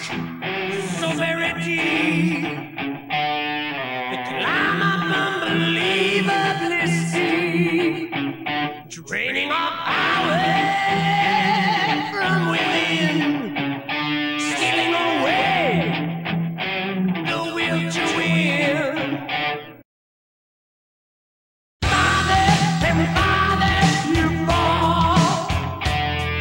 so very deep. The climb up unbelievably steep, draining our power.